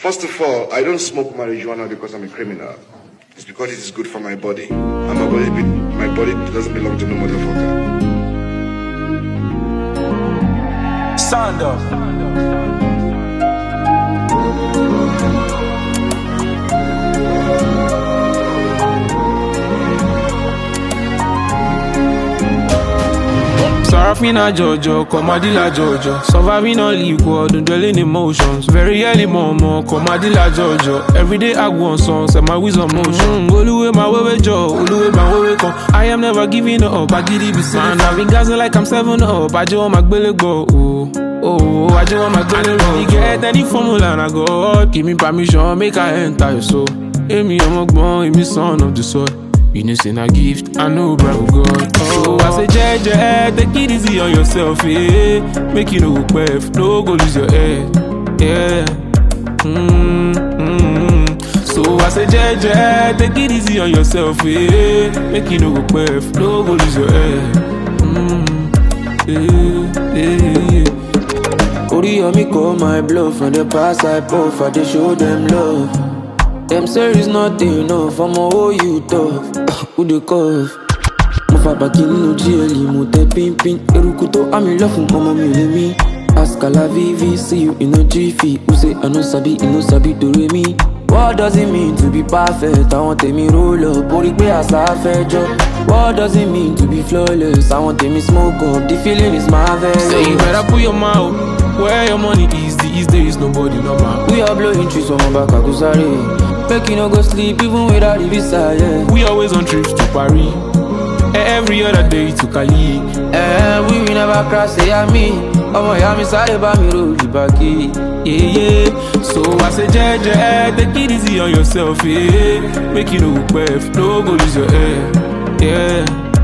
First of all, I don't smoke marijuana because I'm a criminal. It's because it is good for my body. And my body doesn't belong to no motherfucker. Sando. Sarafina Jojo, Komadila Jojo. Surviving on liquid, don't dwell in emotions. Very early momo, Komadila Jojo. Every day I go on songs and my wisdom motion. Oluwe my way Joe, Oluwe my way come. I am never giving up, I get it be man. I've been gassing like I'm 7 up. I just want my belly go. Oh, I just want my belly go. You get any formula and I go. Give me permission, make I enter your soul. Amy, I'm a born, Amy, son of the soul. You know, sin a gift, I know, bro, God. Oh, I say, Jeje, take it easy on yourself, eh? Make you no go queff, no go lose your head, yeah. So I say, Jeje, take it easy on yourself, eh? Make you no go queff, no go lose your head, Oriyomi call my bluff, from the past I puff, I just show them love. Them say it's nothing enough, I'm all you tough. Who the cough? Mo fa baki nínú GLE, mo tẹ pimpin. Eruku tó àmì lọ́fun ọmọ mi lè mí. Ask Alavivi, see you in a jiffy. Who say I no sabi, you no sabi do re mi. What does it mean to be perfect? I want me roll up, orí pé àṣà fẹ́ jọ. What does it mean to be flawless? I want me smoke up, the feeling is marvelous. Say you better put your mouth where your money is. These days nobody normal. We are blowing trees from back a Kusari. Make you no go sleep even without the visa, yeah. We always on trips to Paris. Every other day to Cali. We will never crash, say I me. Oh my, I'm sorry about me, roll the backy. Yeah. So I say, Jeje, take it easy on yourself, yeah. Make you no go queff, no go lose your head, yeah.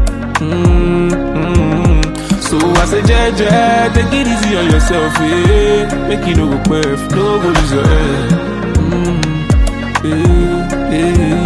So I say, Jeje, take it easy on yourself, yeah. Make you no go queff, no go lose your head, yeah.